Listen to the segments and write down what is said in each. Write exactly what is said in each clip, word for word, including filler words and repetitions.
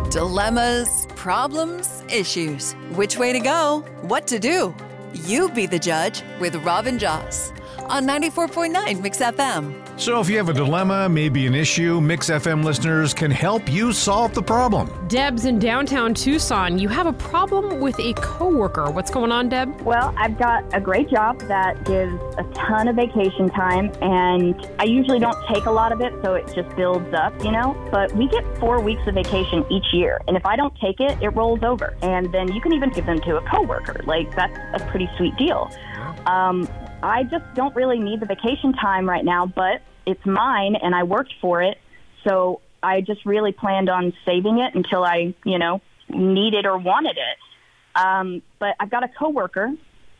Dilemmas, problems, issues. Which way to go? What to do? You be the judge with Rob and Joss on ninety-four point nine Mix F M. So if you have a dilemma, maybe an issue, Mix F M listeners can help you solve the problem. Deb's in downtown Tucson. You have a problem with a coworker. What's going on, Deb? Well, I've got a great job that gives a ton of vacation time, and I usually don't take a lot of it, so it just builds up, you know? But we get four weeks of vacation each year, and if I don't take it, it rolls over. And then you can even give them to a coworker. Like, that's a pretty sweet deal. Um, I just don't really need the vacation time right now, but it's mine and I worked for it. So I just really planned on saving it until I, you know, needed or wanted it. Um, but I've got a coworker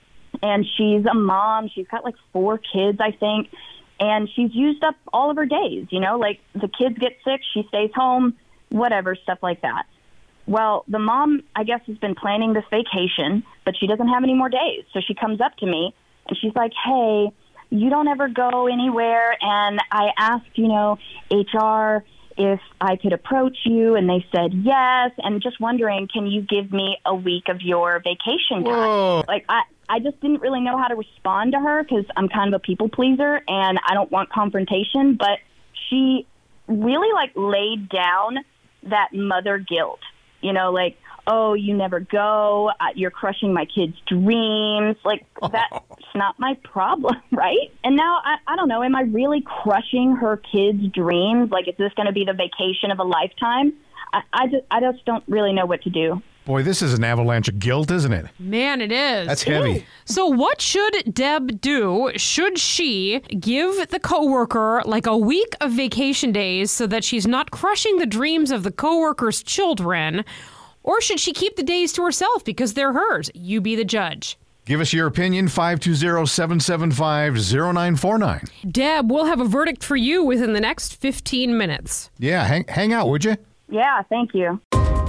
and she's a mom. She's got like four kids, I think. And she's used up all of her days, you know, like the kids get sick, she stays home, whatever, stuff like that. Well, the mom, I guess, has been planning this vacation, but she doesn't have any more days. So she comes up to me and she's like, hey, you don't ever go anywhere. And I asked, you know, H R if I could approach you, and they said yes. And just wondering, can you give me a week of your vacation time? Whoa. Like, I, I just didn't really know how to respond to her because I'm kind of a people pleaser and I don't want confrontation. But she really, like, laid down that mother guilt, you know, like, oh, you never go, uh, you're crushing my kids' dreams. Like, that's not my problem, right? And now, I, I don't know, am I really crushing her kids' dreams? Like, is this going to be the vacation of a lifetime? I, I, just, I just don't really know what to do. Boy, this is an avalanche of guilt, isn't it? Man, it is. That's heavy. So what should Deb do? Should she give the coworker like a week of vacation days so that she's not crushing the dreams of the coworker's children? Or should she keep the days to herself because they're hers? You be the judge. Give us your opinion, five two zero, seven seven five, zero nine four nine. Deb, we'll have a verdict for you within the next fifteen minutes. Yeah, hang, hang out, would you? Yeah, thank you.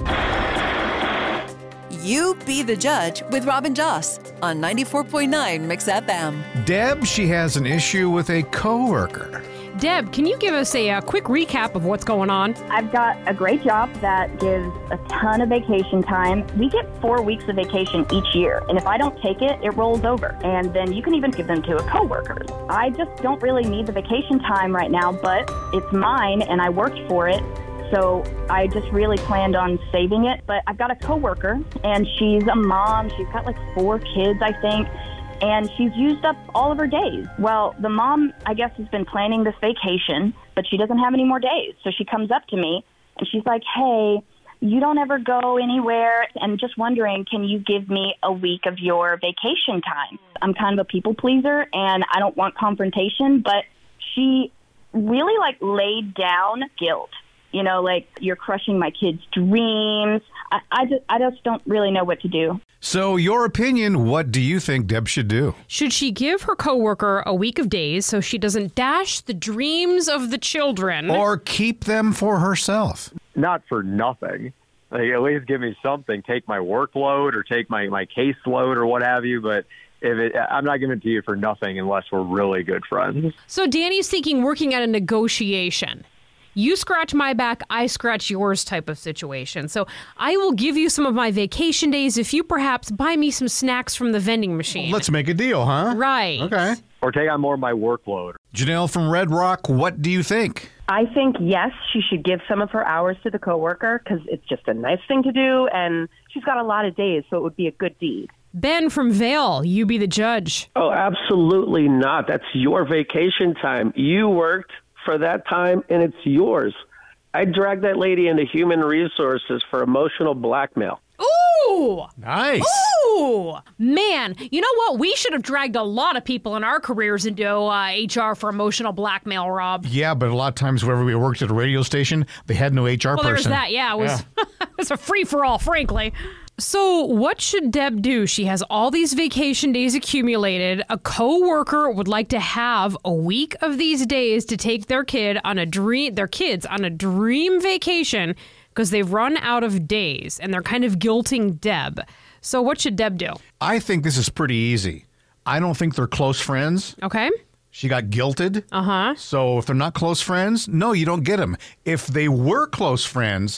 You be the judge with Rob and Joss on ninety-four point nine Mix F M. Deb, she has an issue with a coworker. Deb, can you give us a, a quick recap of what's going on? I've got a great job that gives a ton of vacation time. We get four weeks of vacation each year, and if I don't take it, it rolls over. And then you can even give them to a coworker. I just don't really need the vacation time right now, but it's mine, and I worked for it. So I just really planned on saving it. But I've got a coworker, and she's a mom. She's got like four kids, I think. And she's used up all of her days. Well, the mom, I guess, has been planning this vacation, but she doesn't have any more days. So she comes up to me, and she's like, hey, you don't ever go anywhere. And just wondering, can you give me a week of your vacation time? I'm kind of a people pleaser, and I don't want confrontation, but she really, like, laid down guilt. You know, like, you're crushing my kids' dreams. I, I, just, I just don't really know what to do. So, your opinion, what do you think Deb should do? Should she give her coworker a week of days so she doesn't dash the dreams of the children? Or keep them for herself? Not for nothing. Like, at least give me something. Take my workload or take my, my caseload or what have you, but if it, I'm not giving it to you for nothing unless we're really good friends. So, Danny's thinking working at a negotiation. You scratch my back, I scratch yours type of situation. So I will give you some of my vacation days if you perhaps buy me some snacks from the vending machine. Let's make a deal, huh? Right. Okay. Or take on more of my workload. Janelle from Red Rock, what do you think? I think, yes, she should give some of her hours to the coworker because it's just a nice thing to do, and she's got a lot of days, so it would be a good deed. Ben from Vail, you be the judge. Oh, absolutely not. That's your vacation time. You worked for that time, and it's yours. I dragged that lady into human resources for emotional blackmail. Ooh! Nice. Ooh! Man, you know what? We should have dragged a lot of people in our careers into uh, H R for emotional blackmail, Rob. Yeah, but a lot of times whenever we worked at a radio station, they had no H R well, person. Well, there's that. Yeah, it was, yeah. It was a free-for-all, frankly. So what should Deb do? She has all these vacation days accumulated. A coworker would like to have a week of these days to take their kid on a dream, their kids on a dream vacation because they've run out of days and they're kind of guilting Deb. So what should Deb do? I think this is pretty easy. I don't think they're close friends. Okay. She got guilted. Uh-huh. So if they're not close friends, no, you don't get them. If they were close friends,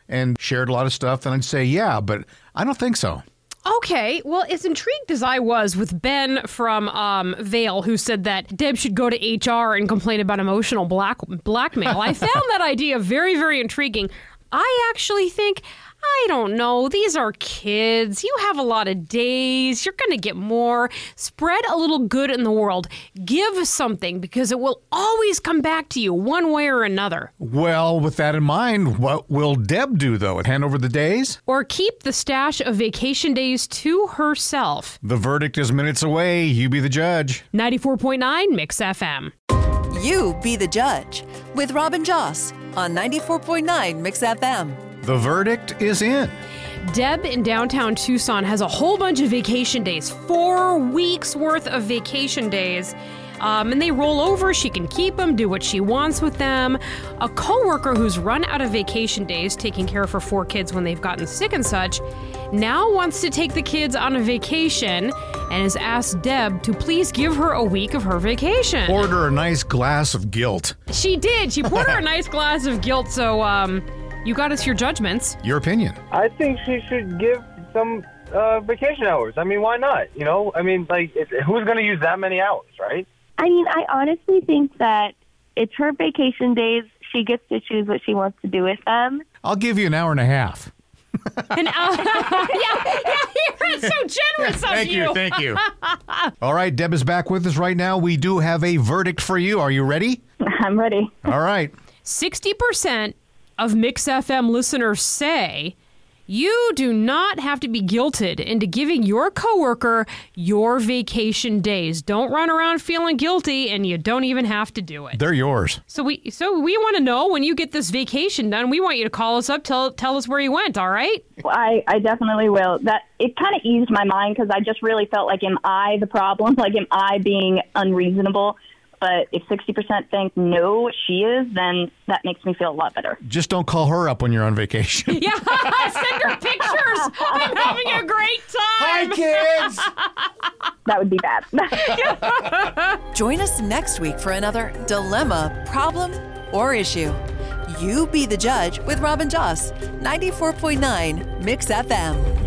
and shared a lot of stuff, then I'd say, yeah, but I don't think so. Okay, well, as intrigued as I was with Ben from um, Vail, who said that Deb should go to H R and complain about emotional black- blackmail, I found that idea very, very intriguing. I actually think, I don't know, these are kids. You have a lot of days. You're going to get more. Spread a little good in the world. Give something, because it will always come back to you one way or another. Well, with that in mind, what will Deb do, though? Hand over the days? Or keep the stash of vacation days to herself. The verdict is minutes away. You be the judge. ninety-four point nine Mix F M. You be the judge with Robin Joss on ninety-four point nine Mix F M. The verdict is in. Deb in downtown Tucson has a whole bunch of vacation days, four weeks worth of vacation days. Um, and they roll over. She can keep them, do what she wants with them. A coworker who's run out of vacation days, taking care of her four kids when they've gotten sick and such, now wants to take the kids on a vacation and has asked Deb to please give her a week of her vacation. Poured her a nice glass of guilt. She did. She poured her a nice glass of guilt. So, um, you got us your judgments. Your opinion. I think she should give some uh, vacation hours. I mean, why not? You know, I mean, like, it, who's going to use that many hours, right? I mean, I honestly think that it's her vacation days. She gets to choose what she wants to do with them. I'll give you an hour and a half. And, uh, yeah, yeah, you're so generous of Thank you. you, thank you. All right, Deb is back with us right now. We do have a verdict for you. Are you ready? I'm ready. All right. sixty percent of Mix F M listeners say you do not have to be guilted into giving your coworker your vacation days. Don't run around feeling guilty, and you don't even have to do it. They're yours. So we so we want to know, when you get this vacation done, we want you to call us up, tell tell us where you went, all right? Well, I, I definitely will. That it kind of eased my mind, because I just really felt like, am I the problem? Like, am I being unreasonable? But if sixty percent think no, she is, then that makes me feel a lot better. Just don't call her up when you're on vacation. Yeah, send her pictures. I'm having a great time. Hi, kids. That would be bad. Join us next week for another dilemma, problem, or issue. You be the judge with Robin Joss, ninety-four point nine Mix F M.